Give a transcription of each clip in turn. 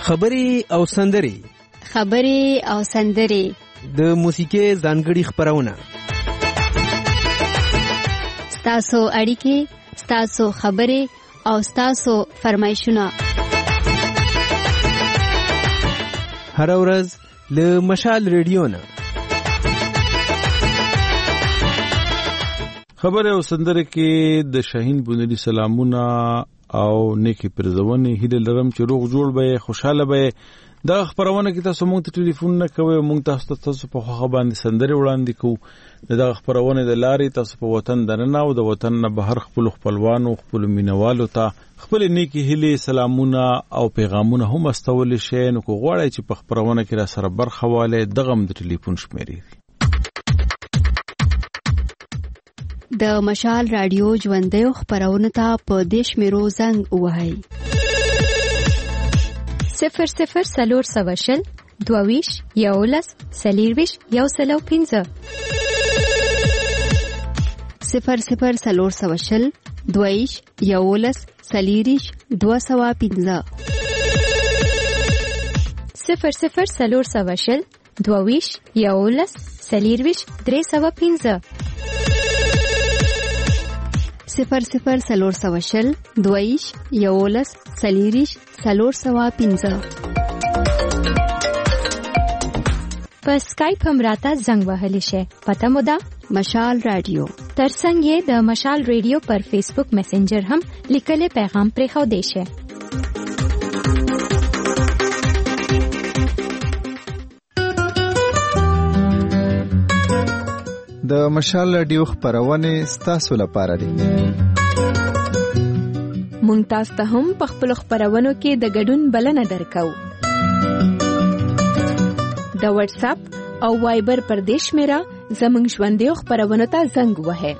خبرې او سندرې د موسیقۍ ځانګړي خپرونه، ستاسو اړیکې، ستاسو خبرې او ستاسو فرمایشونه هر ورځ له مشال ریډیو نه. خبرې او سندرې کې د شاهین بونلي سلامونه او نیکی پرزونې هیله لرم چې روغ جوړ به، خوشاله به. دا خبرونه کې تاسو مونږ ته ټلیفون نه کوئ، مونږ تاسو په خوښه باندې سندرې وړاندې کوو. دا خبرونه د لارې تاسو په وطن دننه او د وطن نه بهر خپل خپلوانو، خپل مینوالو ته خپل نیکی هیله، سلامونه او پیغامونه هم استول شي. نو کو غواړئ چې په خبرونه کې را سره برخه والي، دغه د ټلیفون شمیرې د مشال رادیو ژوندۍ خبرونه ته په دیش میرو زنګ وهاي 00 سلور سوشل 22 یولس سلیرویش یو سلو 15 00 سلور سوشل 22 یولس سلیریش 215 00 سلور سوشل 22 یولس سلیرویش 315 00 سلور سوشل 22 یولس سلیریش 315 په اسکایپ هم راته زنګ وهلی شي. پته مو ده مشال رادیو. ترڅنګ یې د مشال رادیو پر فیسبوک میسنجر هم لیکلي پیغام پرېښو دی شي. د مشال رادیو خبرونه ستاسو لپاره دي. مونږ تاسو ته هم په خپل خبرونو کې د ګډون بلنه درکو. د واتس اپ او وایبر پر دیش میرا زمنګ ژوندۍ خبرونو ته زنګ وهه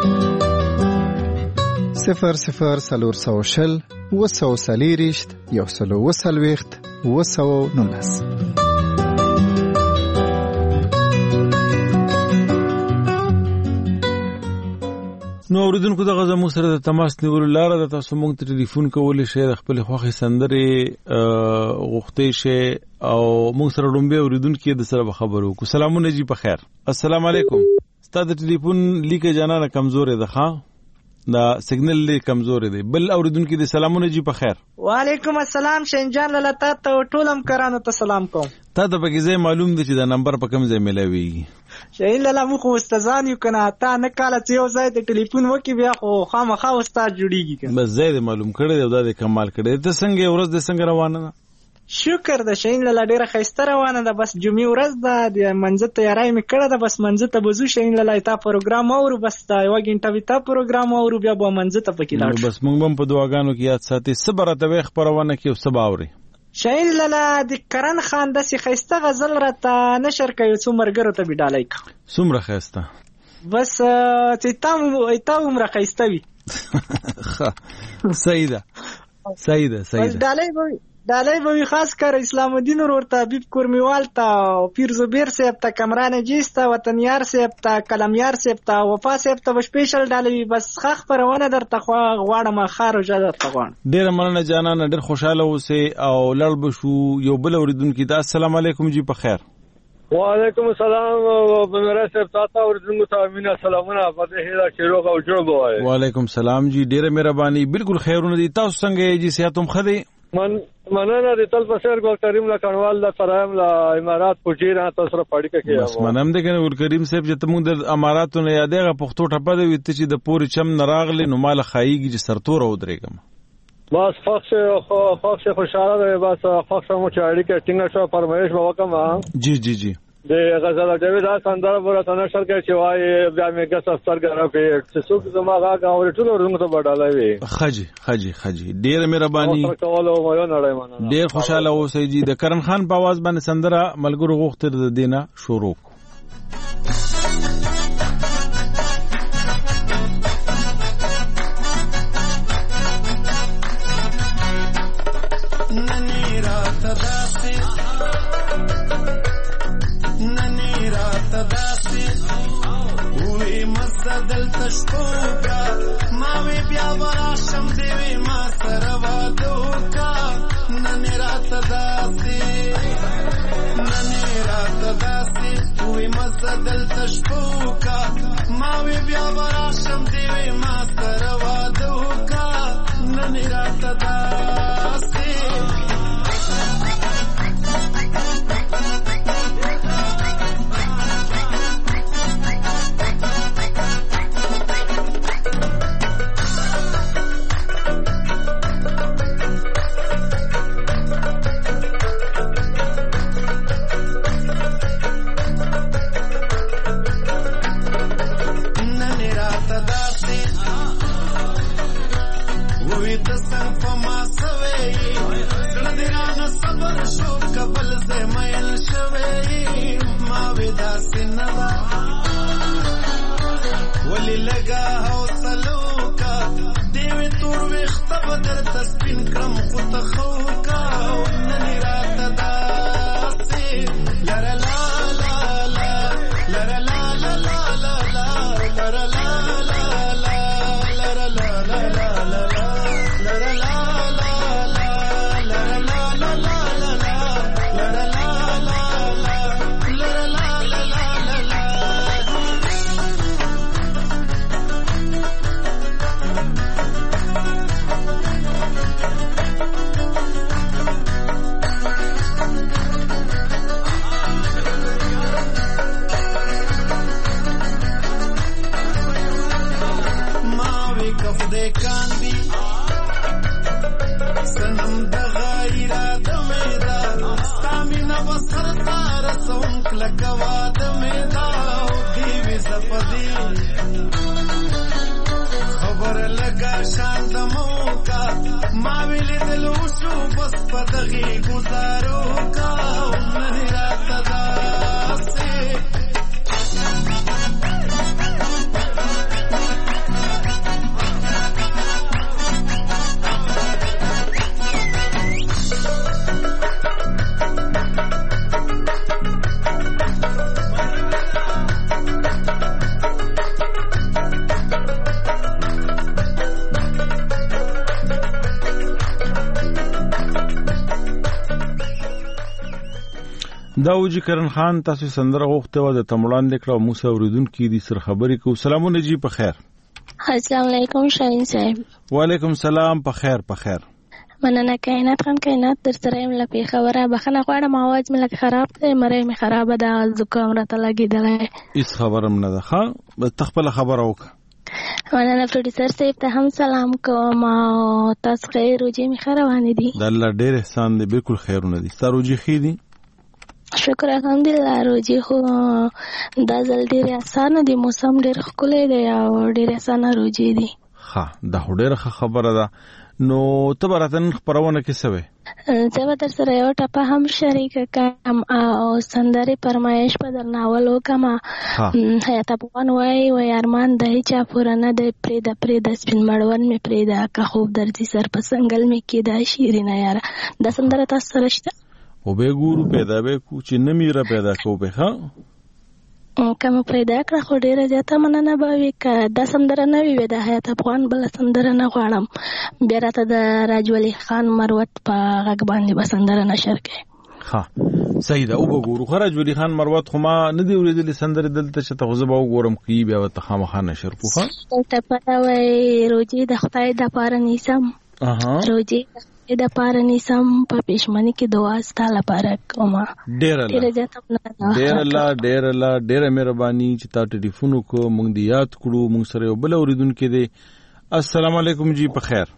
00 سلور سوشل 240 یو سلو 219. نو اوریدونکو دغه زموږ سره د تماس نیولو لاره د تاسو مونږ ته ټلیفون کولی شئ، د خپل خوښې سندرې غوښتئ شئ او مونږ سره لومبه اوریدونکو د سره خبرو کو. سلامونه جی په خیر. السلام علیکم. ستاسو د ټلیفون لیکه جانانه کمزورې ده، ښا دا سیګنل لی کمزورې دی. بل اوریدونکو د سلامونه جی په خیر. وعلیکم السلام شینجان لاله ته ټولم کرانو ته سلام کوم. تا ته به ځای معلوم دي چې دا نمبر په کوم ځای ملوي؟ شین لاله مو خو استادان یو کنه، تا نه کاله چې یو ځای ته ټلیفون وکي بیا خو خامخا استاد جوړیږي کنه. بس ځای دې معلوم کړی دی، دا دې کمال کړی. ته څنګه ورځ دې څنګه روانه ده؟ شکر ده شین لاله ډیره خسته روانه ده. بس جمعې ورځ ده، د منځ تیاری مې کړه ده. بس منځ ته بزو شین لاله تا پروګرام اورو، بس دا یو غنټه وی تا پروګرام اورو، بیا به منځ ته پکې لاړ. بس موږ هم په دعاګانو کې یاد ساتي. صبر ته خبرونه کې او سباوري شین لاله د کرن خان د سي خسته غزل راته نشر کوي، څو مرګرو ته بډالای کا څومره خسته. بس چې تا عمر خسته وي. سیده ډالۍ به خاص کر اسلام الدین ورور ته، حبیب کورمیوال ته، پیر زبیر صاحب ته، کمران جیس ته، وطنیار صاحب ته، کلمیار صاحب ته، وفا صاحب ته سپیشل ډالۍ. بس خخ پرونه درته غواړم خارو جده درته غواړم. ډیر مننه جانانه، ډیر خوشاله اوسې او لړ بشو. یو بل اوریدونکو ته السلام علیکم جی په خیر. وعلیکم السلام بنره صاحب تاسو اوریدونکو ته مینا سلامونه په دې هیله چې روغ او جوړ وای. وعلیکم السلام جی، ډیره مهرباني. بالکل خیرونه دي. تاسو څنګه جی؟ صحتوم خدي؟ مننه د تل پسر ګل کریم لا کڼوال د ترایم لا امارات پوجي را تاسو سره پړی کې. بس منم دې کنه ګل کریم صاحب چې تمون د اماراتو نه یادېغه پښتو ټپه دی چې د پوری چم نراغلی نو مال خایيږي چې سرتور او درېګم. بس خوښ خوشاله ده. بس خوښ مو چاړي کې ټینګه شو فرمایش وکم. جی د غزل جاوید سندره ورته نشر کې چې وای بیا مې ګس سترګره په چې څوک زما غاګه اور ټول ورته ته بډالای وي. خجي ډیر مهرباني، ډیر خوشاله اوسئ جی. د کرن خان په आवाज باندې سندره ملګرو غوښتل د دینه شروع. دلته شپوکا ما وی بیا وراشم دیوی ما سره وادوکا نن رات راته داسې وی مزه دلته شپو کا ما وی بیا براشم دی وی ما سره واده وکا نن راته داسې ولی لگا حوصلو کا دیوی تور ویخت بدر تسپین کرم خود خوکا ننی رات داسی لرا لا لا لا لرا لا لا لا لا لا لرا لا لا لا لرا لا لا لا لا لرا لا لا لا لرا لا لا لا لرا لا کاندی سنم دغا اراده میدا ستامینا بسر رسوم کلکوا د میدا دیوی زفدی خبر لگا شان د موکا ما ویلی دلو شو بس پدغی گزارو کا ننی رات داسی داوجی کرن خان تاسو سندره غوښته و د تمړان لیکړه موسی اوریدونکو دي سر خبرې کو سلامونه جی په خیر السلام علیکم شاهین صاحب وعلیکم سلام په خیر په خیر مننه کائنات خان کائنات در سره یم لپاره خبره بخنه غواړم आवाज مې لکه خراب دی مړې مې خراب ده زکام راته لګیدل هیڅ خبرم نه ده ښه تخپل خبره وکړه مننه پروډوسر صاحب ته هم سلام کوم او تاسو خیر روجي مې خروانې دي د الله ډېر احسان دی بالکل خیرونه دي سروجي خې دي شکر الحمدلله روجي خو دا ځل ډېر اسانه دي موسم ډېر ښکلی دی او ډېر اسانه روجي دي ښه دا ډېره خبره ده نو ته به راته نن خپرونه کې څه وې زه به در سره یو ټپه هم شریکه کړم او سندرې فرمایش به درنه اول وکړم حیات افغان وایي ارمان د هیچا پوره نه دی پرېږده سپین مړوند مې پرېږده که خوب درځي سر په څنګل مې کېده شیرینه یاره دا سندره تاسو سره شته او به ګورو پیدا به کو چې نه میره پیدا کو به ها کوم پیدا کړ خو ډیره زیاته مننه به وي که دا سندره نه وي د حیات افغان بل سندره نه غواړم بیا راته د راجولي خان مروت په غږ باندې به سندره نشر کړي ها صحیح ده او به ګورو راجولي خان مروت خو ما نه دی اوریدلې سندره دلته چې ته خو زه به وګورم کی بیا ته خامخا نشر کو ها ته پته وای روجي د خدای د پاره نیسم روجي د پاره نیسم په پښمنۍ کې دعا ستاله لپاره کومه ډېر مهرباني چې تا ټلیفون کو مونږ دی یاد کړو مونږ سره یو بل اوریدونکو دی السلام علیکم جی په خیر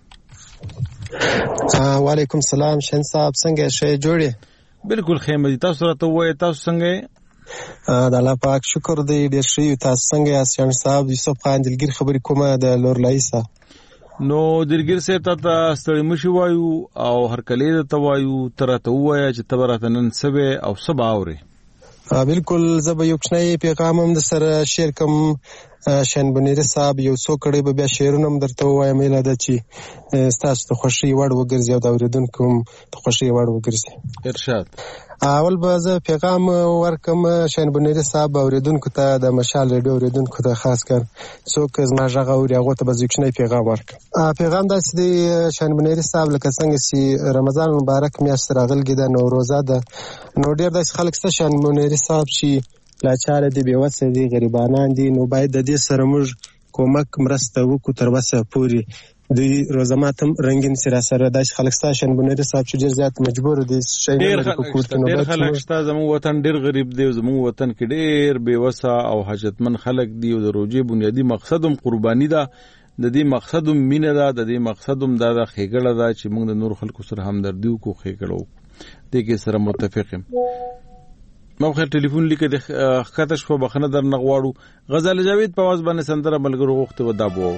وعلیکم السلام شین صاحب څنګه شې جوړې بالکل خیمه دي تاسو راته وای تاسو څنګه د الله پاک شکر دی ډېر ښه تاسو څنګه شین صاحب یوسف خان دلګر خبرې کومه د لور لایسا نو دلګر صاحب ته ستړي مشي وایو او هر کله ته وایو ترته وایي چې تبرته نن سبه او سبا اوري بالکل زب یو کښنی پیغام هم د سره شیر کوم شین بنیر صاحب یو څو کړي به بیا شیرونه هم درته وایم مله د چې تاسو ته خوشي وړ وګرځي او دا اوریدونکو ته خوشي وړ وګرځي ارشاد اول به زه پیغام ورکم شاهین بنيري صاحب اوریدونکو ته د مشال ریډیو اوریدونکو ته خاص کر څوک زما غږ اوري هغه ته به ځکشنی پیغام ورکم. پیغام داسې دی شاهین بنيري صاحب لکه څنګه چې رمضان مبارک میاشت راغلې ده نو روزه ده نو ډېر داسې خلک شته شاهین بنيري صاحب چې لاچاره دي بې وسه دي غریبانان دي نو باید د دې سره موږ کومک مرسته وکړو تر وسه پورې دوی روزه ماتم رنگین سره سره داسې خلک شته شاهین بنيري صاحب چې ډېر زیات مجبور دي ډېر خلک شته زموږ وطن ډېر غریب دی زموږ وطن کې ډېر بې وسه او حاجتمن خلک دي او د روزې بنیادی مقصد هم قرباني ده د دې مقصد هم مینه ده د دې مقصد هم دا ښېګړه ده چې موږ د نور خلکو سره همدردي وکړو ښېګړه وکړو دې کې سره متفق یم. مخه ټلیفون لیکه د ښکته شپه بخنه درنه غواړو غزل جاوید په आवाज باندې سندره ملګرو غوښته و دا بو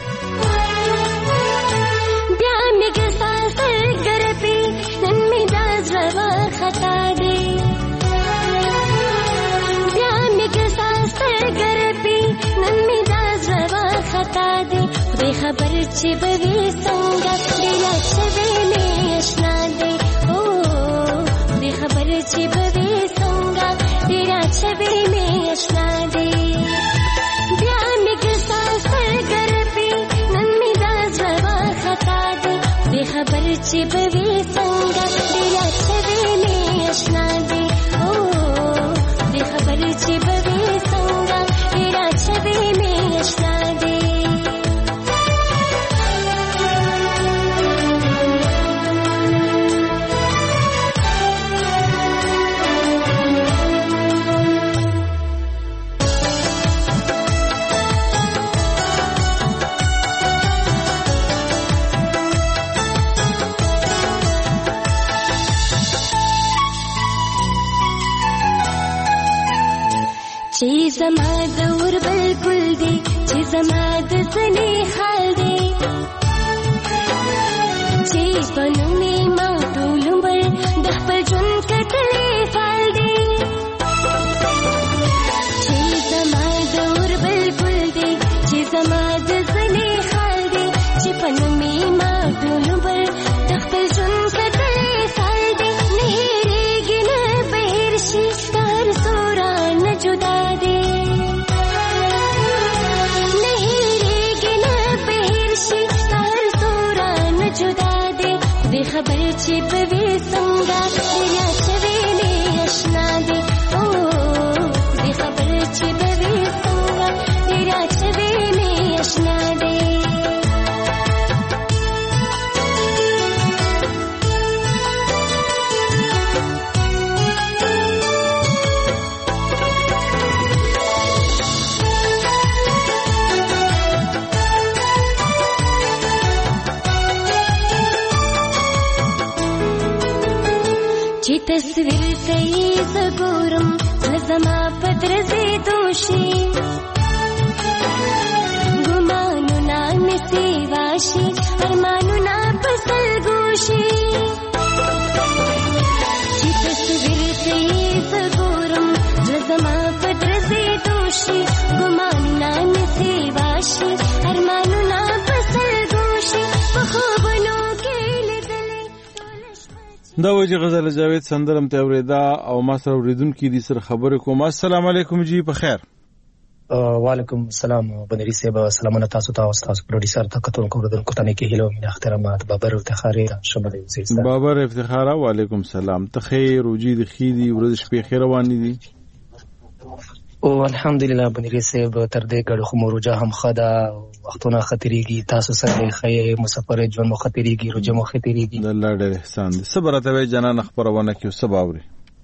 خبر چې بوي څنګه دلا شوي مې آشنا دی او دې خبر چې بوي څنګه دلا شوي مې آشنا دی بیا مې ګساس ګرځي نن مې دا زوا خطا دی دې خبر چې بوي څنګه دلا شوي مې آشنا دی او دې خبر چې بوي څنګه دلا شوي مې آشنا دی چې زما دور بالکل دی چې زما د ځنې حال دی چې په نومې ما ټول عمر د خپل ژوند کتلې فال دی چې زما دور بالکل دی چې زما د ځنې حال دی چې په نومې ما ټول عمر د خپل ژوند کتلې فال دی نه هېرېږي نه به هېر شي هر سوره نه جدا خبر چې بوي څنګه دلا شوي مې آشنا دی او دې خبر چې بوي څنګه دلا شوي مې آشنا دی تصویر ته زګورم زما پدرزه دوشي ګمانو نام سی واشي ارمانو نا پسل ګوشي چې تصویر ته زګورم زما پدرزه دوشي ګمانو نام سی واشي ارمانو نا پسل ګوشي په خوبونو دا وجه غزل جاوید سندرم ته اوریدا او ما سره اوریدونکو دي سره خبرې کوم. السلام علیکم جی په خیر. وعلیکم السلام بنيري صاحب سلامونه تاسو ته او تاسو پروډوسر ته کتونکو اوریدونکو ته کې هیلو مینه احترامات بابر افتخاری شمال وزیرستان. بابر افتخاره وعلیکم السلام ته خیر او جی د خیدی ورځ شپې خیر روانې دي او الحمدلله بنيري صاحب تر دې ګړو خو مروجه هم خدا وختونه خطرېږي تاسو سره خیر مسافر ژوند مو خطرېږي روجه مو خطرېږي د الله ډېر احسان دي صبر ته جنان خبرونه کې سباوري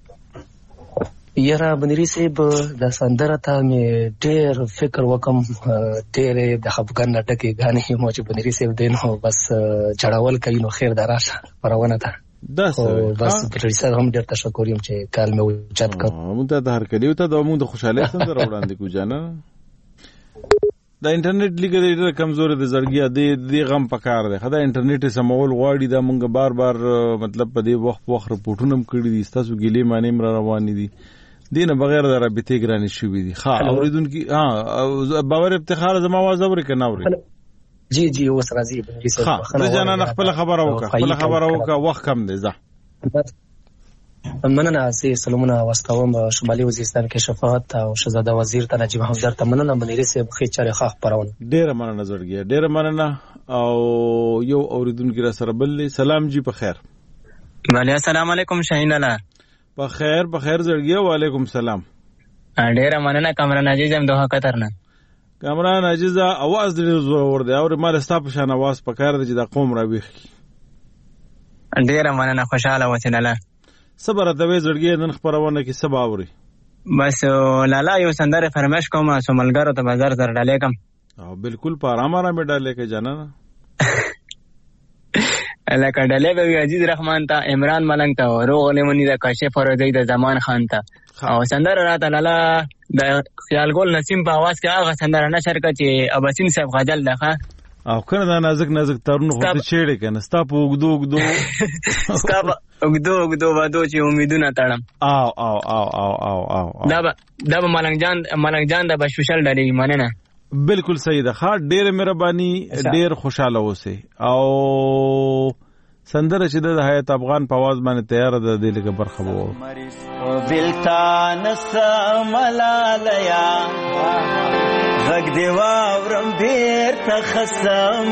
یاره بنيري صاحب د سندره ته مې ډېر فکر وکم ډېر د خفګان نټکي غانې مو چې بنيري صاحب دینو بس چړاول کوي نو خیر دراشه پرونه ته دا بس پروډوسر هم ډېر تشکر یم چې کال مې وچت کړ موږ ته هر کلیو ته د موږ د خوشاله سندره وړاندې کو جانا دا انټرنیټ لیګل ډېر کمزور دی زړګیا دی غم پکار دی خدای انټرنیټ سمول غواړي دا موږ بار مطلب په دې وخت رپورټونه کړی دي تاسو ګلې معنی مر روان دي دینه بغیر د رابطې ګرانی شوې دي ها اوریدونکو باور افتخار زما आवाज اوري کنه اوري جی اوس راځي ها د جنان خپل خبره وکړه وخت کم دی ځه مننه. زه سلامونه واستوم شمالي وزیرستان کې شفاعت او شهزاده وزیر ته نجیب همدر ته مننه. منیري صاحب ښې چارې ښه خپرونه. ډېره مننه زړګیه، ډېره مننه. او یو اوریدونکي را سره بل دی. سلام جی په خیر. وعلیکم السلام علیکم شاهین الله. په خیر زړګیه. وعلیکم السلام. ډېره مننه کامران عزیز هم دوه قطر نه. کامران عزیز اواز ډېر زور دی او مال ستا په شان اواز پکار دی چې دا قوم را ویخ. ډېره مننه خوشاله وته لاله. صبر د وې زړګي نن خبرونه کې سبا اوري. بس لاله یو سندره فرمایش کوم سوملګرو ته بازار در ډالې کم. او بالکل په آرام ډالې کې جانانه. لکه ډالې به عزیز رحمان ته، عمران ملنګ ته، روغ لمنی د کاشف فرودی د زمان خان ته. او سندره راته لاله د خیال ګل نسیم په आवाज کې هغه سندره نشر کړه چې اباسین صاحب غزل ده. او کنه دا نازک ترونه خو ته چیړې کنه ستا په وګدو وادو چې امیدونه تړم. او دا به ملنګ جان د بشوشل ډلې مننه. بالکل صحیح ده. ښه ډېر مهرباني، ډېر خوشاله اوسئ. او سندره چې د حیات افغان په आवाज باندې تیار ده د لګه برخه وو. بلتان سملالیا غږ دی واورم بیرته خصم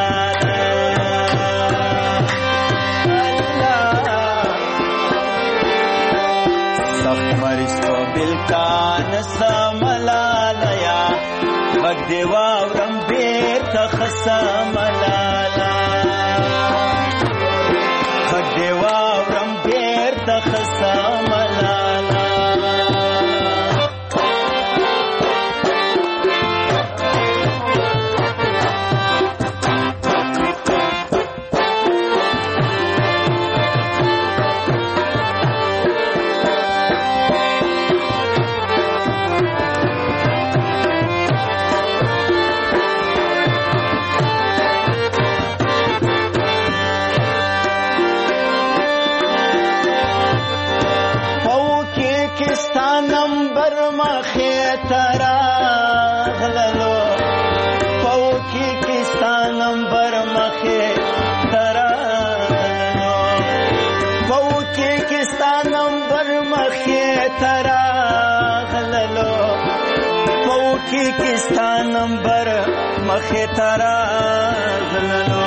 سخت مریض په بلتان سملالیا غږ دی واورم بیرته خصم غږ دی واورم بیرته خصم نمبر مخه تراغللو پوکی کستا نمبر مخه تراغللو پوکی کستا نمبر مخه تراغللو پوکی کستا نمبر مخه تراغللو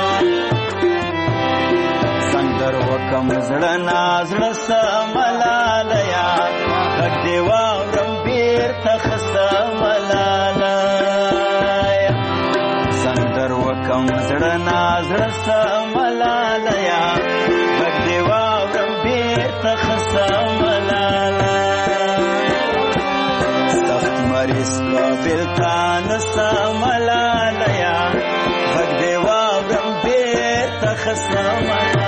سندر وکم زړه نازړه سملالیا غږ دی واورم بیرته خصملالیه سندر وکم زړه نازړه سملالیا غږ دی واورم بیرته خصملالیه سخت مریض په بلتان سملالیا غږ دی واورم بیرته خصملالیه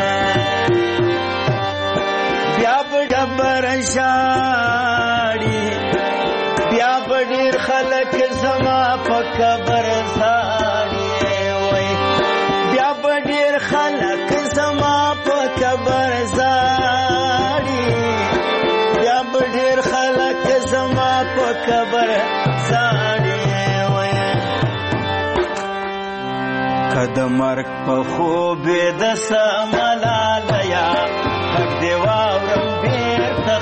بیا ډبر شاړي بیا ډېر خلک زما په قبر زاړي وای بیا ډېر خلک زما په قبر زاړي بیا ډېر خلک زما په قبر زاړي وای کده مرګ په خوب د سملالیا غږ دی واورم بیرته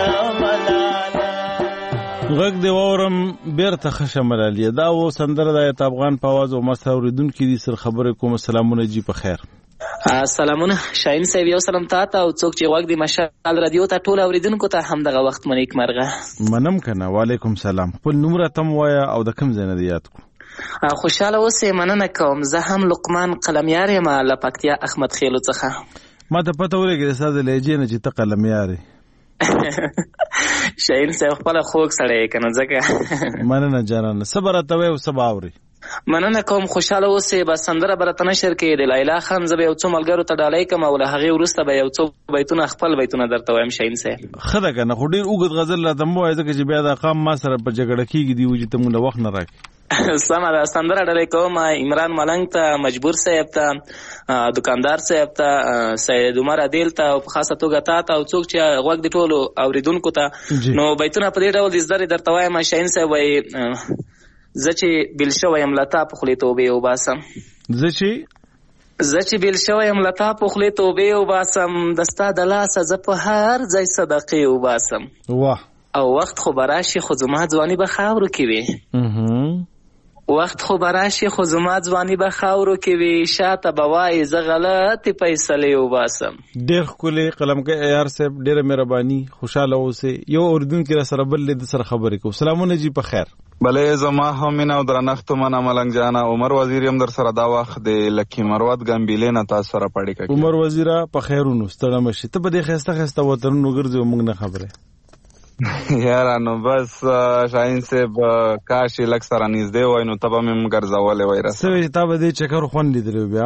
خشملالیه. دا و سندره د حیات افغان په आवाज او مست اوریدونکو دي سره خبرې کوم. سلامونه جی په خیر. سلامونه شاهین صاحب، یو سلام تاسو او څوک چې وګ دی مشال رادیو ته ټول اوریدونکو ته هم دغه وخت منیک مرغه منم کنه. وعلیکم سلام. خپل نمبر تم وایا او د کوم ځای نه یاد کو. خوشاله اوسې. مننه کوم. زه هم لقمان قلمیار یم له پکتیا احمد خیلو څخه. ما ته پته ولګی د ساده لهجې نه چې ته قلمیار یې. شاهین صاحب خپل خوږ سړی کنه ځکه. مننه جانانه. صبر ته وې او سبا اوري. مننه کوم. خوشاله اوسې. بس سندره برته نشر کې د لیلا خان زبې یو څو ملګرو ته ډالۍ کوم او له هغه ورسته به یو څو بیتونه خپل بیتونه درته وایم شاهین صاحب. خدای کنه خو ډیر اوږد غزل را دمو وای ځکه چې بیا د قام ما سره په جګړه کېږي دی چې ته مونږ وخت نه راکې. سمه ده. سندره ډالۍ کوم عمران ملنګ ته، مجبور صاحب ته، دکاندار صاحب ته، سید عمر عادل ته او په خاصه توګه تا ته او څوک چې غوږ دی ټولو اوریدونکو ته. نو بیتونه په دې ډول د زدري درته وایم شاهین صاحب. وای زه چې بل شوی یم لتا په خولې توبې وباسم. زه چې زه چې بیل شوی یم له تا په خولې توبې وباسم د ستا د لاسه زه په هر ځای صدقې وباسم واه او وخت خو به راشي خو زما ځواني به خاورو کې وي وخت خو به راشي خو زما ځواني به خاورو کې وي شاته به وایي زه غلطې فیصلې وباسم. ډېر ښکلی قلمکي عیار صاحب ډېره مهرباني خوشحاله اوسئ. یو اورېدونکي را سره بل د سره خبرې کوو. سلامونه جی په خیر. بلې زما هم مینه او درنښت منه ملنګ جانه. عمر وزیر یم در سره دا وخت د لکي مروت ګمبیلې نه تاسو سره پاړیکه کوي. عمر وزیره په خیرونو ستړی مشي. ته به دې ښایسته ښایسته وطنونو ګرځې او موږ نه خبرې یاره نو بس شاهین صاحب کاش یې لږ سره نږدې وای نو ته به مې ګرځولی وای راسره. څه وایي تا به دې چکر خوند لیدلی بیا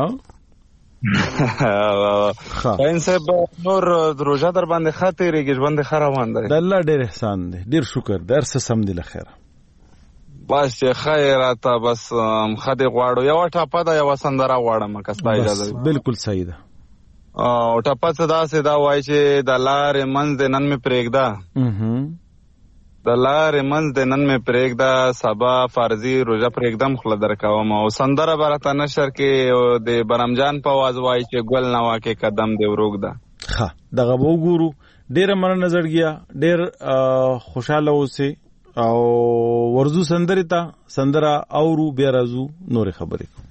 شاهین صاحب نور روژه در باندې ښه تېرېږي ژوند دې ښه روان دی؟ د الله ډېر احسان دی ډېر شکر دی هر څه سم دی له خیره. بس چې ښه یې راته بس ښه دې غواړو. یوه ټاپه ده یوه سندره غواړم که ستا اجازه وي. بلکل صحیح ده. او ټپه څه داسې دا وایي چې د لارې منځ دې نن مې پرېږده د لارې منځ دې نن مې پرېږده سبا فرضي روژه پرېږدم خوله درکوم. او سندره به راته نشر کې د برمجان په آواز وایي چې ګل نوا کې قدم دې وروږده. ښه دغه به وګورو. ډېره مننه زړګیه ډېر خوشحاله اوسئ او ورځو سندرې ته سندره اورو بیا راځو نورې خبرې کوو.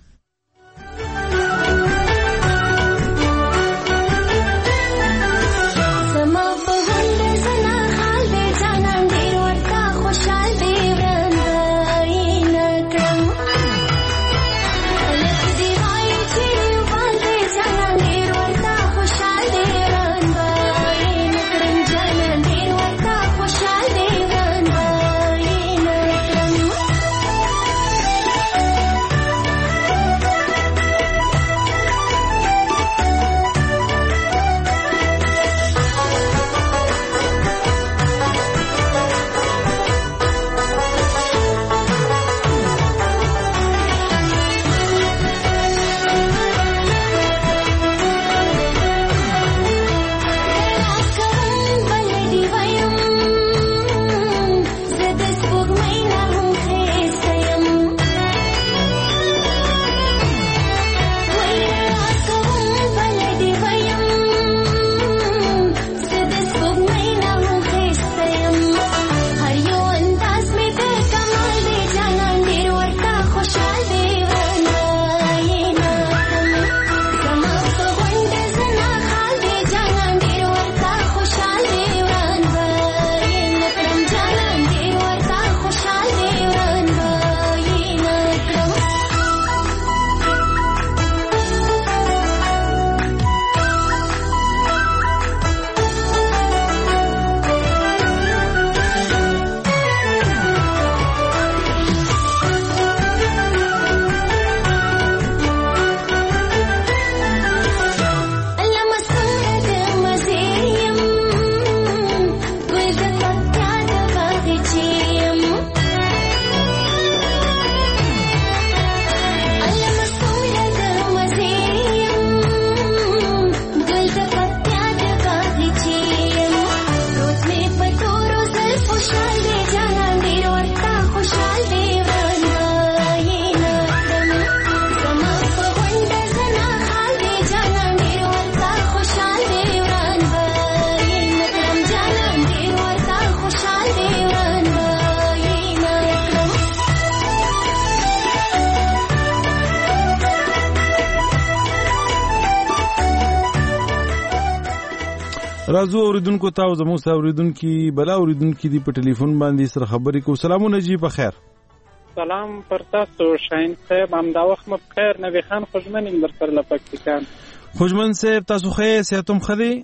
راځو اوریدونکو ته او زموږ سره اوریدونکي بلا اوریدونکي دی په ټلیفون باندې سره خبرې کوو. سلامونه جی په خیر. سلام پر تاسو شاهین صاحب همدا وخت مو بخیر. نبی خان خوشمن یم در سره له پاکستان. خوشمن صاحب تاسو ښه صحتم ښه دی؟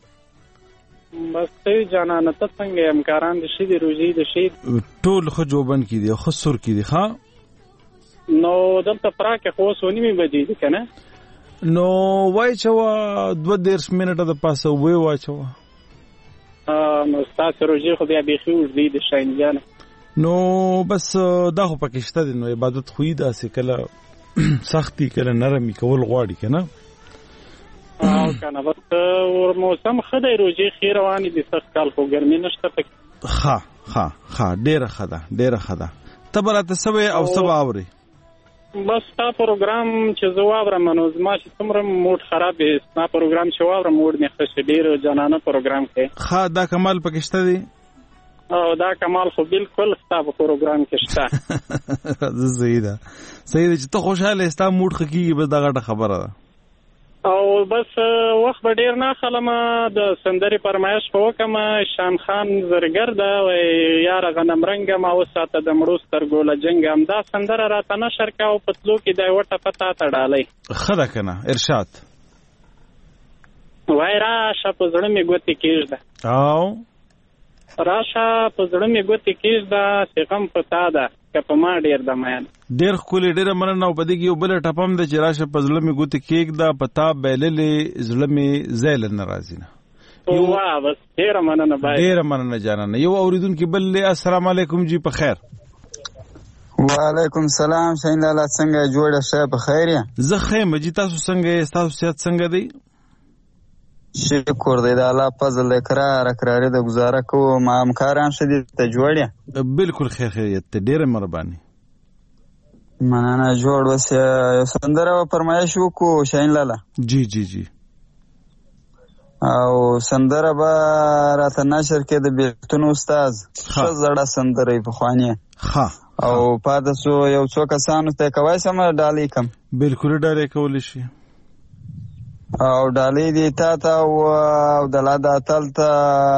بس ته جانانه ته څنګه امکاران د شي د روزي د شي ټول خو جوبن کې دي خو سر کې دي. ښه نو دلته پراکه خو سونی می بجې دي کنه نو وای چې 2 منټه د پاسه وای واچو نو تاسو روزي خو بیا بيخي ورځي د شاین جان. نو بس دا خو پکشته دي. نو عبادت خو دا سه کله سختي کله نرمي کول غواړي کنه او کنه بس ور موسم خدای روزي خیر رواني دي سخت کال خو ګرمي نشته پک. ها ډېر خدا تبرات سبه او سبا اوري بس تا پروګرام چې زه واورم نو زما چې څومره موډ خراب دی ستا پروګرام چې واورم موډ مې ښه شي ډېر جانانه پروګرام کوي ښه دا کمال پکې شته دی او دا کمال خو بالکل ستا په پروګرام کې شته صحیح ده چې ته خوشحاله ستا موډ ښه کېږي بس دا غټه خبره ده او بس وخت به ډېر نه اخلم د سندرې فرمایش به وکړم شان خان زرګر ده وایي یاره غنمرنګه ما وساته د مړو سترګو له جنګ همدا سندره راته نشر که او په تلو کې دا یوه ټپه تا ته ډالۍ ښه ده که نه ارشاد وایي راشه په زړه مې ګوتې کېږده او راشه په زړه مې ګوتې کېږده چې غم په تا ده که په ما ډېر د مین ډېر ښکلې ډېره مننه او په دې کې یو بله ټپم ده چې راشه په زړه مې ګوتې کېږده په تا بایللې زړه مې ځای له نه راځي نه واه بس ډېره مننه ډېره مننه جانانه یو اورېدونکي بل دی السلام علیکم جی په خیر وعلیکم سلام شاهین لالا څنګه جوړه شه په خیر یې زه ښه یم جی تاسو څنګه یې ستاسو صحت څنګه دی شکر دی د الله فضل دی کرارې د ګزاره کوو ما همکاران ښه دي ته جوړ یې بالکل خیر خیریت ته ډېره مهرباني مننه جوړ اوس یو سندره فرمایش وکړو شاهین لالا جی جی جی او سندره به راته نشر کې د بیلتون استاد ښه زړه سندره یې پخوانۍ او پاتې سو یو څو کسانو ته کوی سم ډالۍ کم بالکل ډالۍ کولی شي او ډالۍ دی تا ته او د لا د اتل ته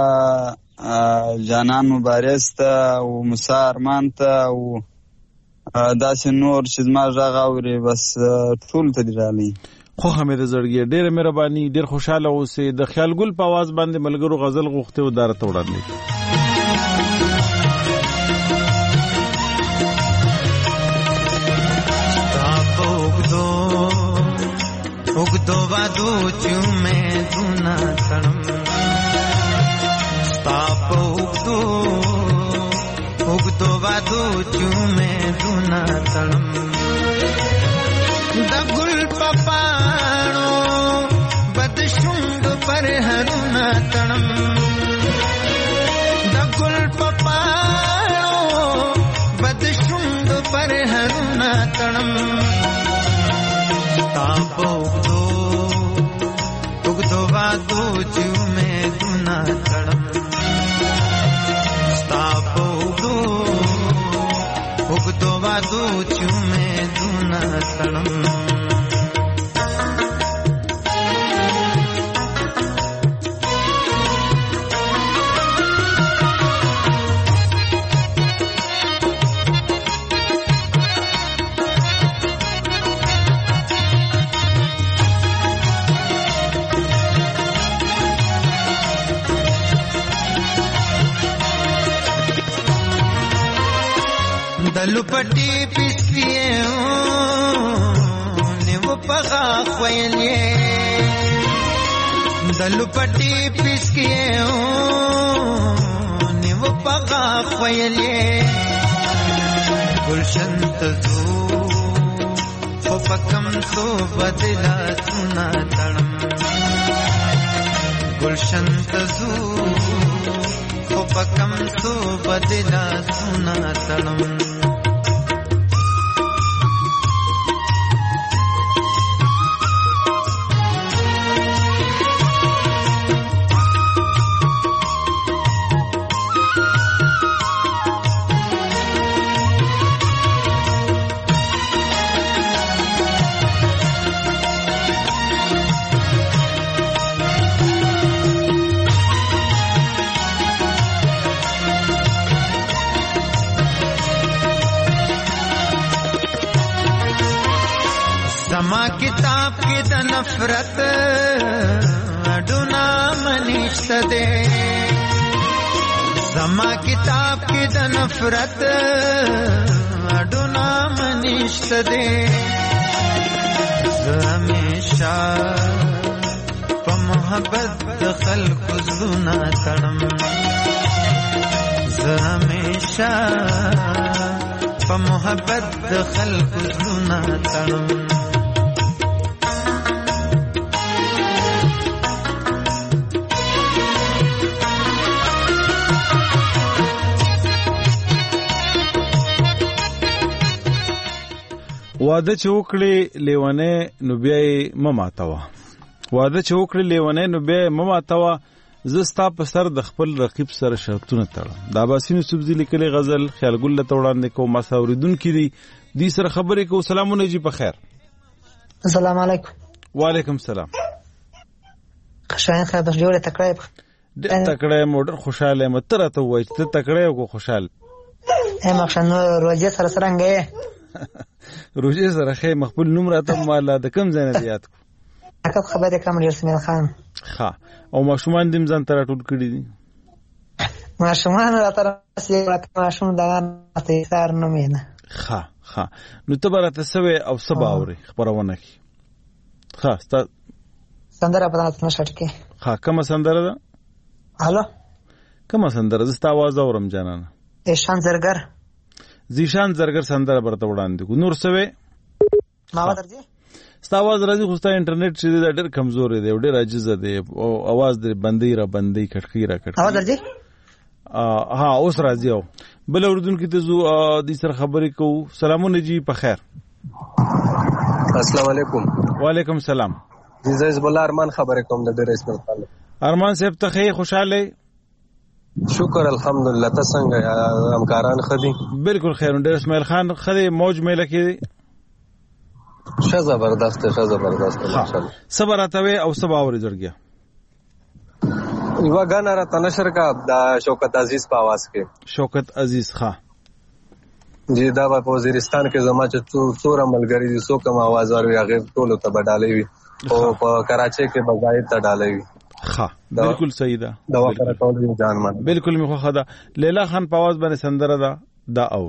جانان مبارز ته او موسی ارمان ته او داسې نور چې زما غږ اوري بس ټول ته دی ډالۍ خوښه مې د زړګي ډېره مهرباني ډېر خوشحاله اوسې د خیال ګل په اواز باندې ملګرو غزل غوښتې و دا راته وړاندې उगदो वादो चुमे दुना तणम ताप उगदो वादो चुमे दुना तणम दगुल पपाणो बदशुंग पर हरुना तणम दगुल पपाणो बदशुंग पर हरुना तणम तापो उगदो वादो चुमे दुना तणम तापो उगदो वादो चुमे दुना तणम दलुपटी पिस्किए ने वो पगा खोयलिए दलुपटी पिस्किए ने वो पगा खोयलिए गुलशन तजू हो पकम तो बदला सुना तणम गुलशन तजू हो पकम तो बदला सुना तणम किताब की द नफरत अडुना मनीष दे समा किताब की द नफरत अडुना मनीष दे हमेशा प मोहब्बत खल्क जुना तणम हमेशा प मोहब्बत खल्क जुना तणम واده چې وکړي لیونه نو بیا یې مه ماتوه. واده چې وکړي لیونه نو بیا یې مه ماتوه. زه ستا په سر د خپل رقیب سره شرطونه تړم. د عباسین سبزي لیکلي غزل خیالګل ته وړاندې کوم. ما اوریدونکي دي سره خبرې کوو. سلامونه جی په خیر. السلام علیکم. وعلیکم السلام. خشاین خیر بس جوړه تکړه تکړه موټر خوشاله متره ته وای ته تکړه او خوشاله مخشن روزه سره سرنګې روزه سره خې مخبل نوم راته مالا د کم ځای نه یاد کو حقیقت خبره کوم رسمي خان. ها او ماشومان دیم ځان تر ټول کړی دي. ماشومان را تر سي ماشوم دغه ته سار نه مینه. ها نو ته برته سوي او سبا اوري خبرونه کی. ها ستا سندره په تاسو نشټ کې. ها کوم سندره ده؟ الو کوم سندره زستا आवाज اورم جانانه. ایشان زرګر. زیشان زرګر سندره برته وړاندې کو. نور سوي ما ودرځي ستا आवाज راځي خو ستا انټرنیټ چې د ډېر کمزور دی او ډېر عاجز دی او आवाज د بندي کټکی را کټ. आवाज راځي؟ ها اوس راځي. او بل اوردونکو ته زو د سر خبرې کوو. سلامونه جی په خیر. السلام علیکم. وعلیکم السلام. زه زبل ارمان خبرې کوم د ډېر اسمت خان. ارمان صاحب ته خې خوشاله؟ شکر الحمدلله. ته څنګه همکاران خدي؟ بالکل خیر. ډېر اسماعیل خان خدي موج میله کې ښه زبردست ماشاءالله. صبر اتوي او سبا اوري جوړګیا. یو غانا را تنشر کا د شوکت عزیز په आवाज کې. شوکت عزیز ښا جی دا په وزیرستان کې زما چې څور ملګری دي سو کوم आवाज ورو هغه ټول ته بدالې وي او په کراچي کې بغاید ته ډالې وي. ښا بالکل صحیح ده. دا وکړه ټول ځان مان بالکل می خو خدا. لیلا خان په आवाज باندې سندره ده دا او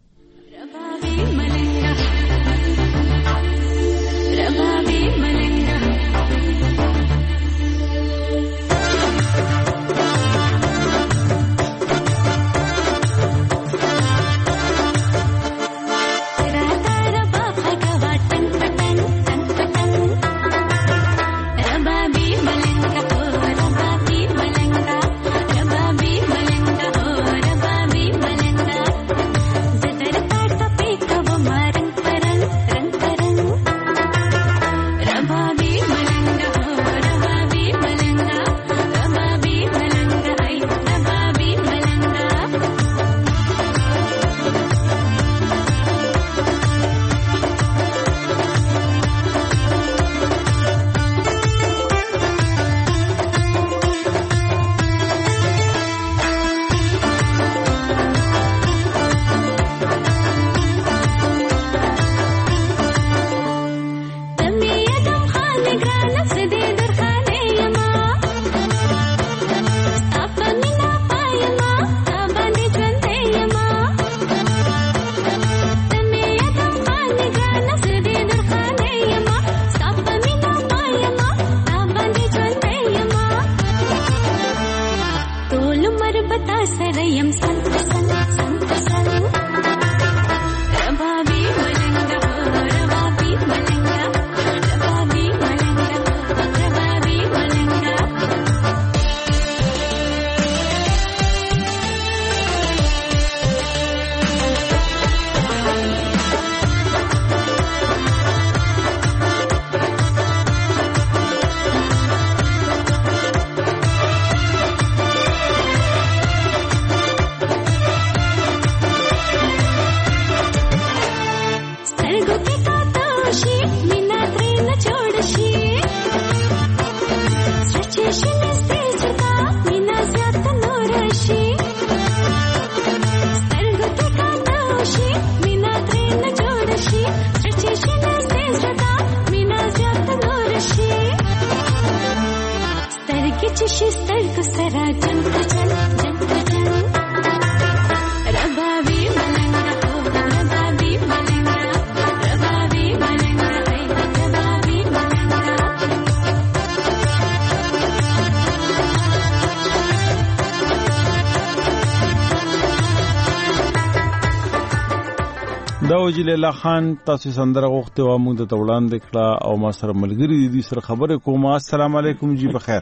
دا وجل الله خان تاسو سندره غوښته و موږ ته وړاندې کړه او ما سره ملګری دي سره خبرې کوم. السلام علیکم جی بخیر.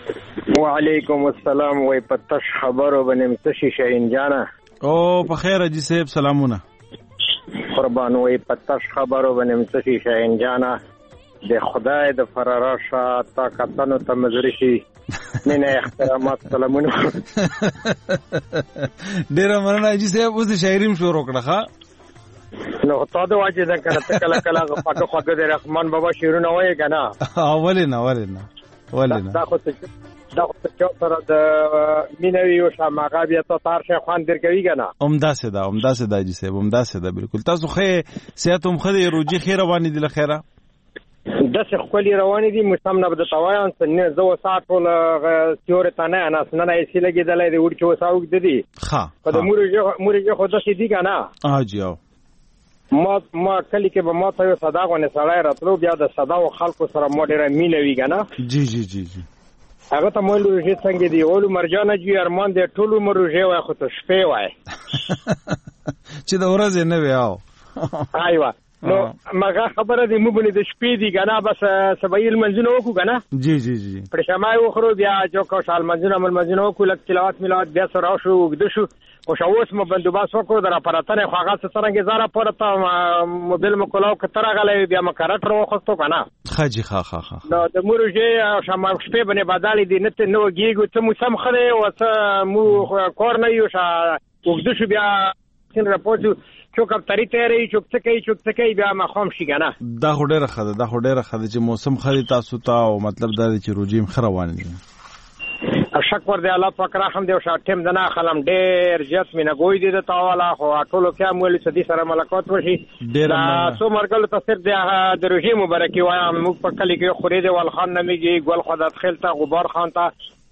وعلیکم السلام. وای پتش خبرو بنم تشی شاهین جانا او بخیر جی صاحب سلامونه. قربان وي پتش خبرو بنم څه شاهین جانا د خدای د فراراشه تا کتنو ته مزرشي مینه احترامات سلامونه ډیر مننه چې صاحب اوس شاعریم شروع کړه ښا نو تا د واجب ده کله کله پاکه خواږه د رحمان بابا شعرونه وایي کنه اولینه دا خو څه سره د مینوي او شماغه بیا ته تار شي خوان درکوي کنه عمده سه دا جی صاحب عمده سه دا بالکل تاسو خې سیاتم خدي روجي خیر رواني دي لخيره د څه خولي رواني دي مستمنه بده توایان سنه زو ساعت ول تیور ته نه انا سنه یې سیلګي دلای دی ورچو وساوګ دي ها په د مورګه خو د سې دي کنه جیو ما کلی کې به ما ته صدا غونه سړی راتلو بیا د صدا او خلکو سره مودره مینوي کنه جی هغه ته مول روجي څنګه دی اول مرجانه جی ارمان دی ټولو مروجي وای خو ته شپې وای چې د ورځې نه ویاو ایوه نو مګه خبره دی مبني د شپې دی کنه بس سبایل منځونه وکړو کنه جی پر شمای وخرو بیا جو کو شال منځونه وکړو لک تلاوت میلاد بیا سره شو وګد شو او شاوس مو بندوباس وکړو در اپراتنه خو هغه څنګه زاره پرته موبایل مو کولاو کتره غلې بیا مکرټ وروخستو کنه خاجي خا نو د مروجي شمه شپې باندې بدالې دي نته نو گیګو ته مو سم خره او څه مو کور نه یو شا وګد شو بیا څنګه راپوتو چوک تری تیری چوک څکی بیا ما خام شي کنه دا هډره خده چې موسم خري تاسو ته او مطلب دا چې روجیم خروان دي شکر دی الله پاک رحم دی او شاتم دنا خلم ډیر جت مینه ګوي دي د تاواله خو ټولو کې مولي سدي سره ملکات وشي دا سو مرګل تصر دی د روجي مبارکي وایم موږ په کلی کې خوريده ول خان نميږي ګل خدات خلته غبار خان ته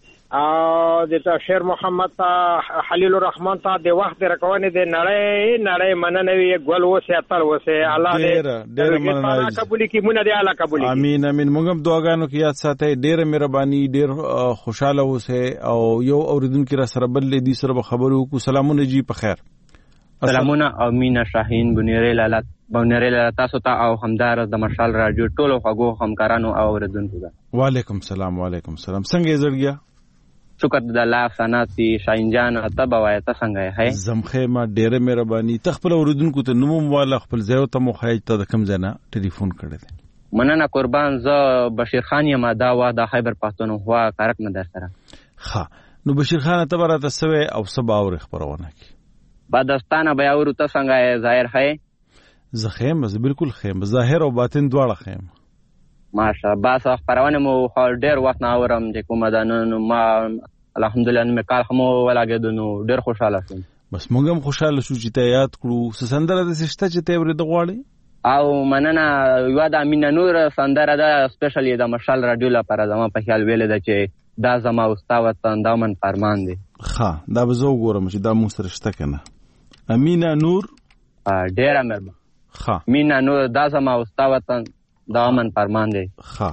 د شیر محمد ته حلیل الرحمن ته د وخت رکوونه د نړۍ مننوي ګل وسه اتل وسه الله دې ډېر مننه قبول کی مونږ دې الله قبول امين موږ هم دعاګانو کې یاد ساتي ډېر مهرباني ډېر خوشاله وسه او یو اوریدونکو را سره بل دې سره خبرو کو سلامونه جی په خیر سلامونه امینه شاهین بنيري تاسو ته او همدار د مشال رادیو ټولو خغو همکارانو او اوریدونکو وعلیکم السلام څنګه زړګیا شکر د الله سناتي شاهین جان ته بوایته څنګه ہے زمخه ما ډېر مهرباني تخپل اوریدونکو ته نوم والا خپل ځای ته مخایج ته د کم ځنه ټلیفون کړی مننه قربان ز بشیر خان یم دا وا د خیبر پښتونخوا کارک مدر سره ها نو بشیر خان ته برات سوي او سبا اور خبرونه کی بعدستانه بیا ور ته څنګه ظاهر ہے زخیم بالکل خیم ظاهر او باطن دواړه خیم ماشا باس خبرونه مو ډیر وخت نه اورم چې کومه دانو ما الحمدلله مې کار هم ولاګېدو نو ډیر خوشاله شوم بس موږ هم خوشاله شو چې ته یاد کړو سندره د سشته چې ته ورته غواړي او مننه یو د امین نور سندره دا سپیشلی د مشال رادیو لپاره زما په خیال ویل ده چې دا زما استاد تندامن فرمان دي ښه دا به زه وګورم چې دا مو سره شته کنه امین نور ډیر مهربان ښه امین نور دا زما استاد دا امن فرمان دی ها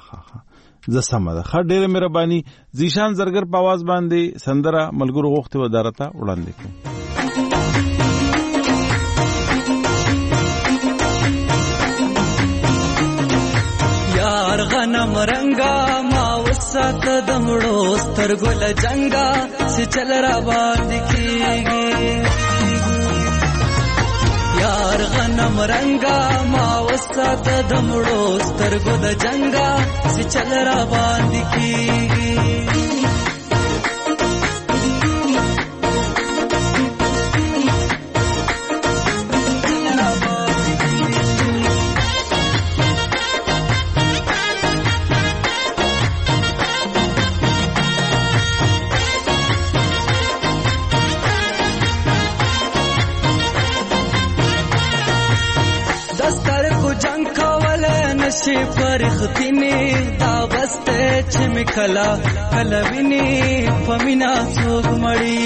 ز سمه ده خ ډیره مهرباني زیشان زرګر په आवाज باندې سندره ملګرو غوښته ودارته وړاندې کړ یار غنم رنگا ما وسات دمړو سترګل جنگا چې چل را باندې کیږي یار غنم رنگا ما وسات دمړو سترګو د جنگا چې چل را باندې کیږي شي فرختینه دا بسته چې مکلا کلوینه پمینا څوک مړی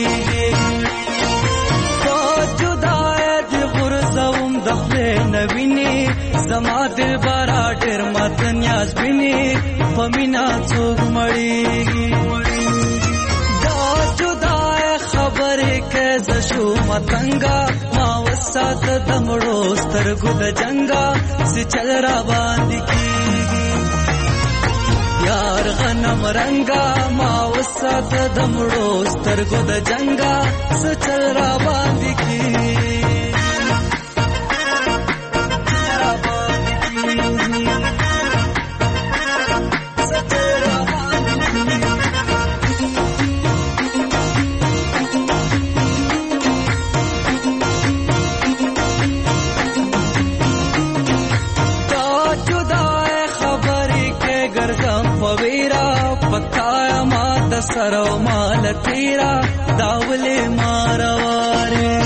په جدای د غرزوم د خپل نوینه زما دل بارا ډیر مات نیاز بینه پمینا څوک مړی دا جدای خبره کې زشو متنګا ما وسات دمړو سترګو د جنگا چې چل را باندې کیږي یار غنم رنگا ما وسات دمړو سترګو د جنگا چې چل را باندې کیږي پکایا ما د سرو مال تیرا داولې مارواره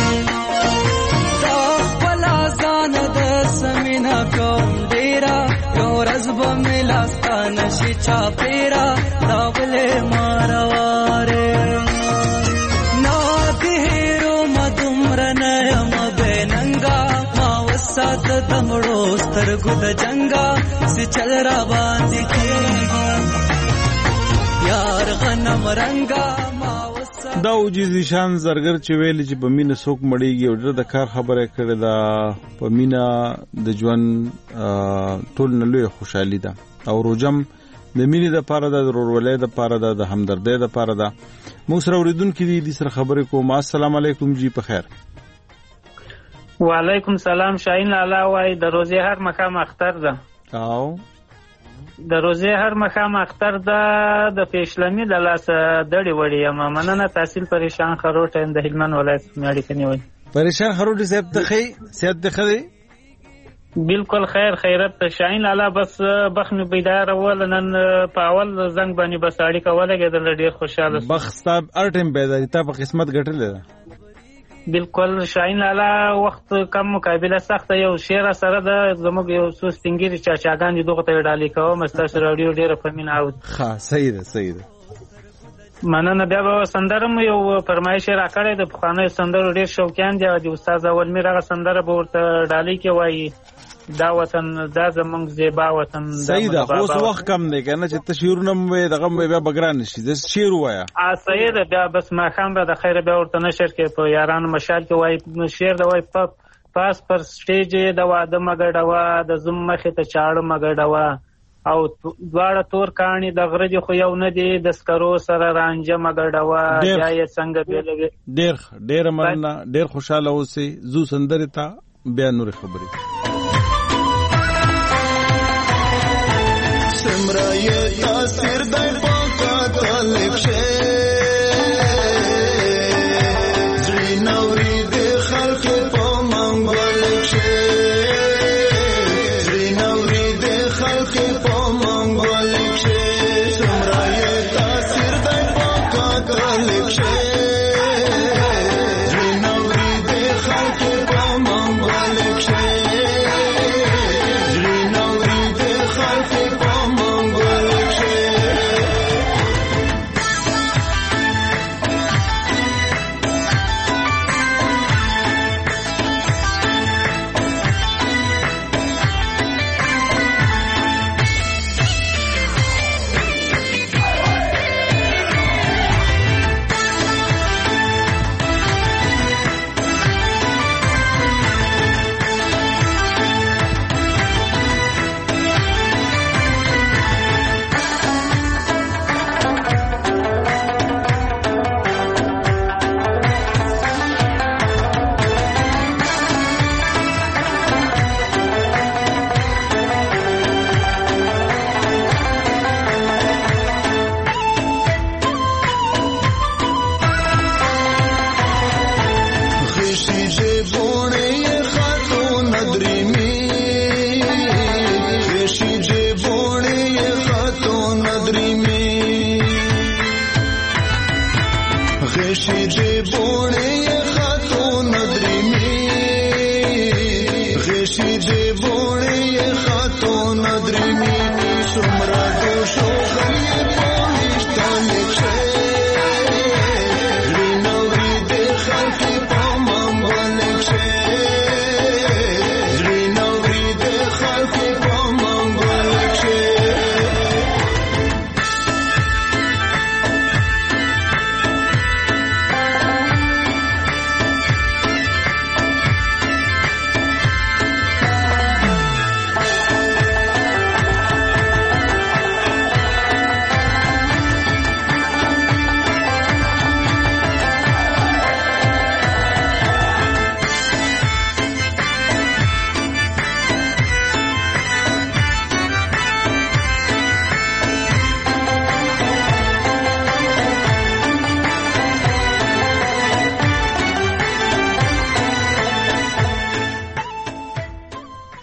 دا خپل ځان د سمینا کوم ډیرا یو رزب ملاستان شي چا پیرا داولې مارواره نا دهرو مدمر نیم بیننګا ما وسات دمړو سترګو د جنگا سي چل را باندې کیږي یار غنم رنگا دا وجیزی شان زرګر چې ویل چې په مینه څوک مړیږي او ډېر د کار خبره کړې ده په مینه د ژوند ټول نه لوی خوشحالي ده او روجم د مینې د پاره ده د ورولۍ د پاره ده د همدردۍ د پاره ده موږ سره اوریدونکي دي د سره خبرې کوم السلام علیکم جی په خیر وعلیکم سلام شاهین لالا وای د روزي هر مقام اختر ده او د روزي هر مقام اختر ده د پیشلمی د لاس دړي وړي یم مننه تحصیل پریشان خروټ د هلمند ولایت میاړي کني وای پریشان خروټ صاحب ته خي صحت ده خدي بالکل خیر خیرت شاهین لالا بس بخنه بیدار ول نن په اول زنګ باندې بس اړیکه ولګیدل ډیر خوشاله بخستاب ارټم بیداری ته په قسمت ګټلې ده بالکل شاهین لالا وخت کم مقابله سخت یو شعر سره د زموږ یو څو ستنګری چاچاګان دي دغه ته ډالې کوم مستر رادیو ډیره فهمین او ها صحیح ده مننه بیا به سندرم یو فرمایش راکړی د پخوانیو سندرو ډیر شوقیان دي د استاد اول میر هغه سندره به ورته ډالې کې وایي دا وطن دا زمونږ زیبا وطن صحیح ده خو وخت کم دی کنه چې تشیرونه مې دغه بیا بګران شي د شعر وایا صحیح ده بیا بس ما خام به د خیر بیا ورته نشر کې په یارانو مشال کې وای شعر د وای پاس پر سټیج د واده مګړوا د زم مخه ته چاړو مګړوا او دواړه تور کانی د غرض خو یو نه دی د سکرو سره رانجه مګړوا بیا یې څنګه بیلوي ډیر مننه ډیر خوشاله اوسئ زو سندره تا بیا نور خبرې سمرای تاثیر دای پاکا طالب شه زړی نوري د خلق په منګل شه زړی نوري د خلق په منګل شه سمرای تاثیر دای پاکا طالب شه زړی نوري د خلق په منګل شه زړی نوري د خلق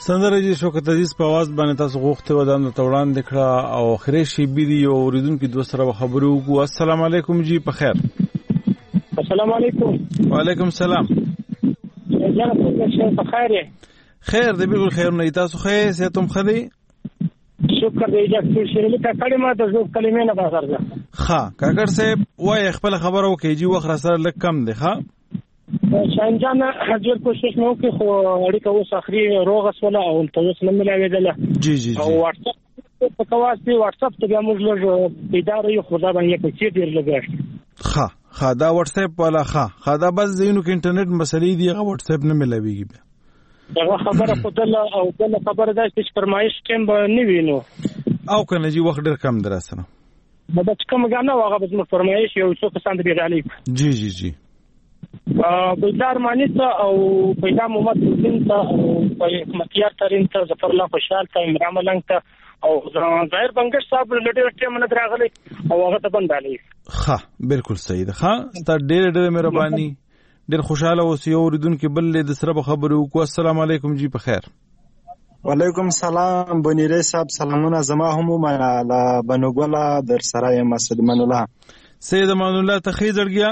سندره چې شوکت عزیز په आवाज باندې تاسو غوښته و د توړان دکړه او اخري شی بيدي او اوریدونکو دوه سره خبرو وکړو. السلام علیکم جی په خیر. السلام علیکم. وعلیکم السلام. جناب څنګه په خیر یې؟ خیر دې بالکل خیر نه تاسو خیر سيتم خدي شکر دې چې شریک کړي ما د زو کلمې نه بازار ده. ښه کاکړ صاحب وای خپل خبرو کې جی وخت سره لک کم دی. ښه شاینجان حاضر کوشش مو کې خو اړیکه اوس اخري روغ اسوله او تاسو نه ملاویدله. جی جی او واتس اپ په کواسي واتس اپ ته موږ لږ پیدار یو خدا باندې په چې ډیر لګاشت. ښه دا واتس اپ ولا ښه دا بس زینو کې انټرنیټ مسلې دی هغه واتس اپ نه ملاویږي. دا خبره خدل او بل خبره ده چې فرمایش کوم به نه وینو او کنه جی وخت ډیر کم درسره مده کوم غاڼه واغه به فرمایش یو څه کسان دی علی. جی جی جی بیدار مانی ته او پیدا محمد حسین ته او حکمتیار ترین ته ظفر الله خوشحال ته عمران ملنګ ته او ظاهر بنگش صاحب لډیر ټیم نه دراغلي او هغه ته بند علي. ښه بالکل صحیح ده. ښه ستاسو ډېر مهرباني ډېر خوشاله اوسئ اوریدونکو بل له سره خبرو کو. السلام علیکم جی په خیر. وعلیکم السلام بنیری صاحب سلامونه زما هم ومنه بنوګولا در سره یم سلمان الله سید امان الله ته خیزړګیا.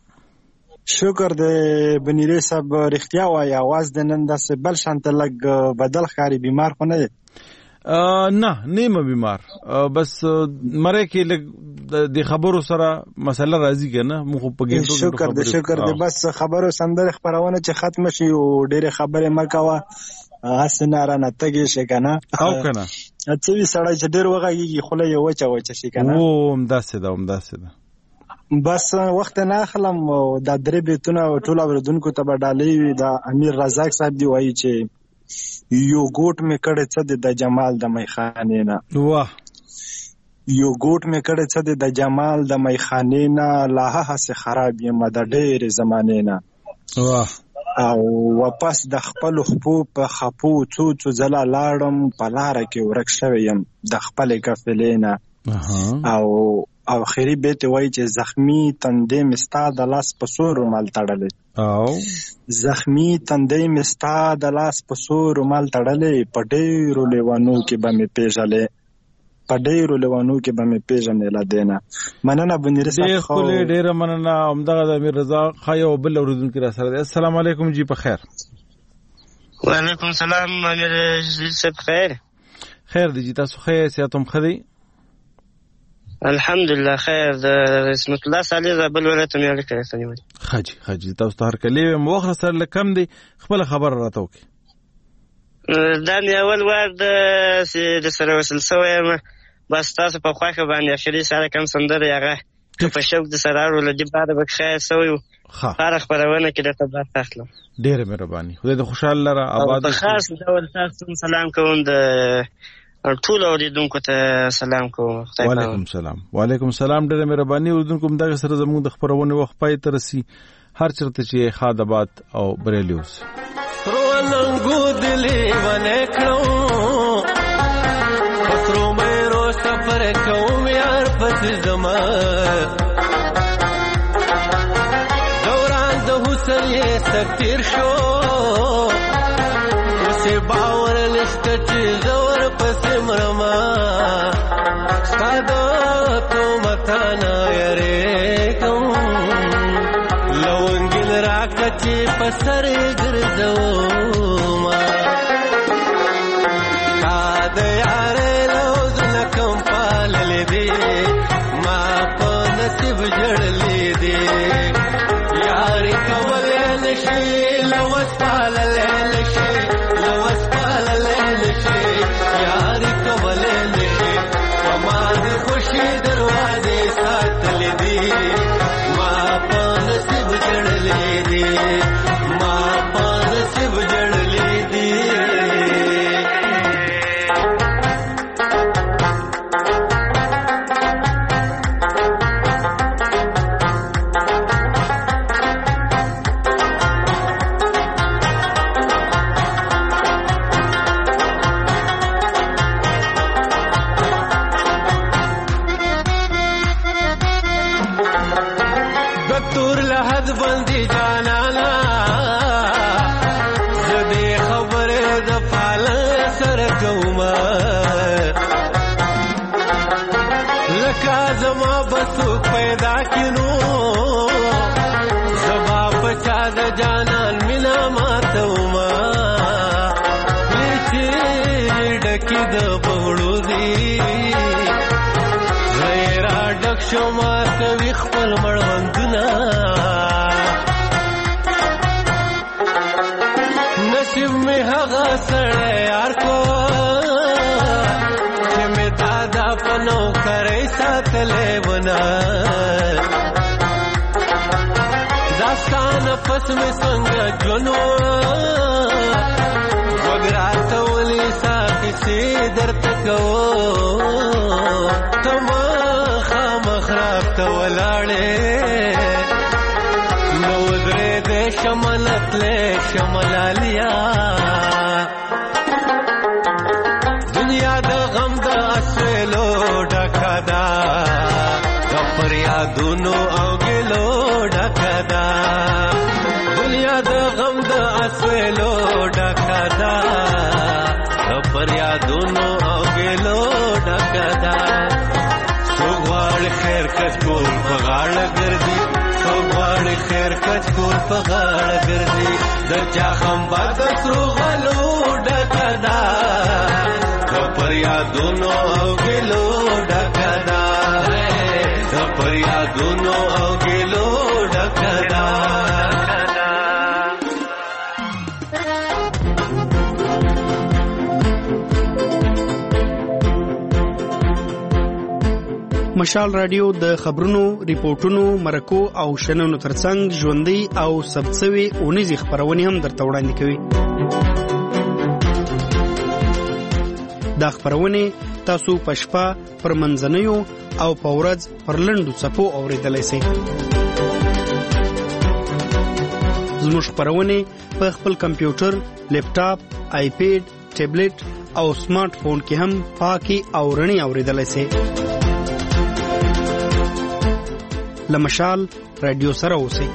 شکر دې بنیری صاحب رښتیا وایي आवाज د نن داسې بل شانته لګ بدل خاري بیمار خو نه دی. نه نیمه بیمار بس مره کې د خبرو سره مسله راځي کنه مخ په ګډو شکر دې بس خبرو سندره خبرونه چې ختم شي او ډېر خبره مکوا اسناره نه تګي شي کنه او کنه اته وی سړی چې ډېر وغږیږي خله یو وچه شي کنه او همداسه ده بس وخت نه اخلم د درې بیتونه ټول اوردونکو ته بدالې د امیر رزاق صاحب دی وایي چې یو ګوټ می کړه څه د جمال د میخانې نه. واه یو ګوټ می کړه څه د جمال د میخانې نه لا هسه خراب یم د ډېر زمانې نه. واه او واپس د خپل خپو په خپو څو زلا لاړم په لار کې ورک شوم د خپل قافلې نه. او اخري بیت وایي چې زخمی تندې مستا د لاس په سور مال تړلې. او زخمی تندې مستا د لاس په سور مال تړلې په ډېرو لیوانو کې به مې پیژنې لا دینا. مننه بنیر صاحب ډېر مننه همدغه د امیر رضا خایو بل اوریدونکو را سره. السلام علیکم جی په خیر. وعلیکم السلام امیر صاحب خیر دی جی تاسو خیر سیاتم خدي الحمدلله خیر د اسمت الله صالح زابل ولایت مې اړیکه راځي. خاجي تاسو ته هر کله موخره سره لکم دی خپل خبر راته وکي. دا نه اول وار د سره وصل سویم بس تاسو په خواخه باندې اخري سره کم سندره هغه په شوق د سرارو لدی بعد به خیر سویو هر خبرونه کې د تبار تخلم. ډېر مهرباني خدای د خوشاله لره آباد. خاص ډول تاسو سلام کوم د ټول اوریدونکو ته سلام کوم. وعلیکم السلام ډېر مهرباني اوریدونکو دغه سره زموږ د خبرونه وخت پای تر سي هر چرته چې خادبات او بریلیوس رولنګو دلی ونکړو پترو مې رو سفر کوم یار پس زما دوران د حسن یې سفیر شو اوسې باور نشته چې زور پس مرما ستادو تو متانا یری کوم لونګل راکچې پسر ګرځو ما کاد یار لوز نکم پال لیدې ما په نصیب جړلې دې یار کول نشي لوس پال نشي لوس پال نشي یار کول نشي ما دې خوشي دروازې ساتلې دې ما په نصیب جړلې دې ما په نصیب جړلې دې. دکتور لحد بندی جانانا زدی خبر د پالن بسو پیدا کینو زبا پچا د جانان مینا ماتوما لیچی ډکی د بغړو دی غیرا ډک شو ما کوي خپل مړوندونه نصیب می هغه سره یار کو چې می دادا پنو کرے ساتلې ونا داستان پس می څنګه جنو وګرات ولي ساتي سي درته کو تم خامخراب ته ولاړې نو درې دې شملت له شملالیا دنیا د غم د اسلو ډکدا د فریادونو او ګلو ډکدا دنیا د غم د اسلو ډکدا د فریادونو او ګلو ډکدا سوغوار خیر کچ کول په غاړه ګرځي سوغوار خیر کچ کول په غاړه ګرځي د چا هم باد سرو غلو ډکدا د فریادونو او ګلو ډکدا د فریادونو او ګلو ډکدا مشال رادیو د خبرونو، ریپورتونو، مرکو او شننو ترڅنګ ژوندۍ او ثبتسوي اونیزې خبرونه هم درته وړاندې کوي. دا خبرونه تاسو په شپه پر منځنیو او په ورځ پر لنډو څپو اورېدلی سئ. زموږ خبرونه په خپل کمپیوټر، لیپټاپ، آیپیډ، ټابلیټ او سمارټ فون کې هم پاکي او رڼې اورېدلی سئ. لمشال رادیو سره اوسئ.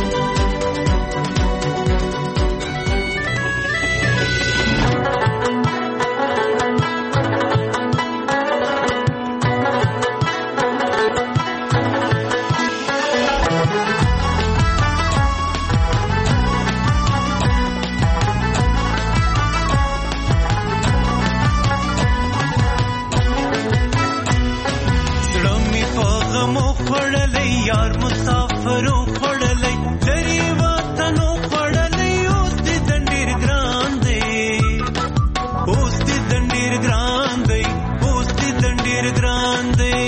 یار مسافرو خړلې لري وطنو خړلې اوس دې دندیر ګران دی اوس دې دندیر ګران دی اوس دې دندیر ګران دی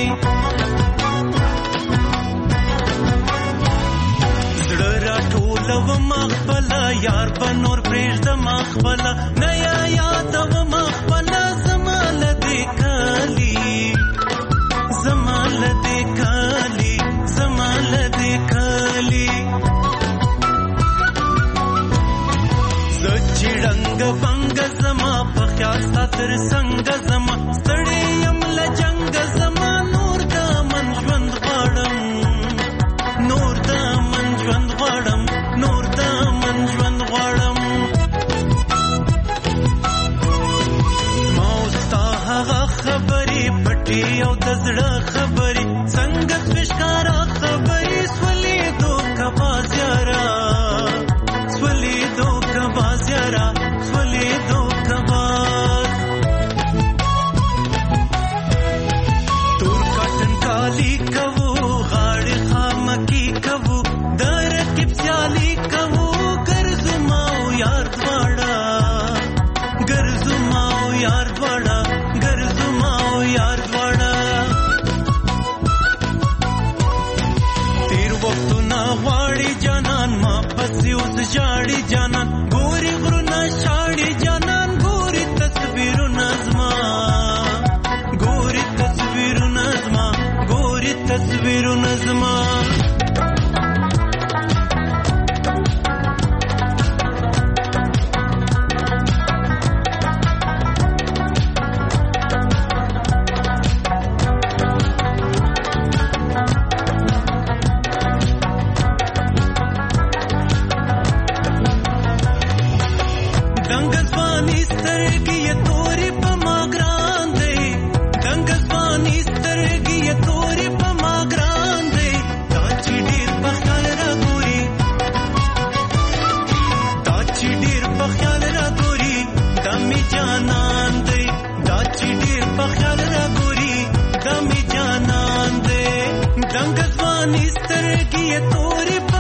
زړه راټولو مخبل یار بنور پرېږد مخبل نه یا یادو مخبل زمال دې کالی زمال دې کالی زمال دې کالی زچړنګ بنګ زما په خیال ستر څنګه زما ستړي يم لجنګ زما نور دا من ژوند غړم نور دا من ژوند غړم نور دا من ژوند غړم موستا هغه خبرې پټي او د زړه خبرې څنګه سوشکارا خبرې سولې دوکا بازیارا سولې دوکا بازیارا سولې دوکا باز تور کټن کالی کوو غاړې خامکی کوو درکې پسیالي کوو ګرځو ماو یار دواړه ګرځو ماو یار دواړه ګرځو ماو یار دواړه غواړي جانان ما پسې اوس ژاړي جانان ګوري غرونه شاړي جانان ګوري تصویرونه زما ګوري تصویرونه زما ګوري تصویرونه زما Magra رنگ ځواني سترګې تورې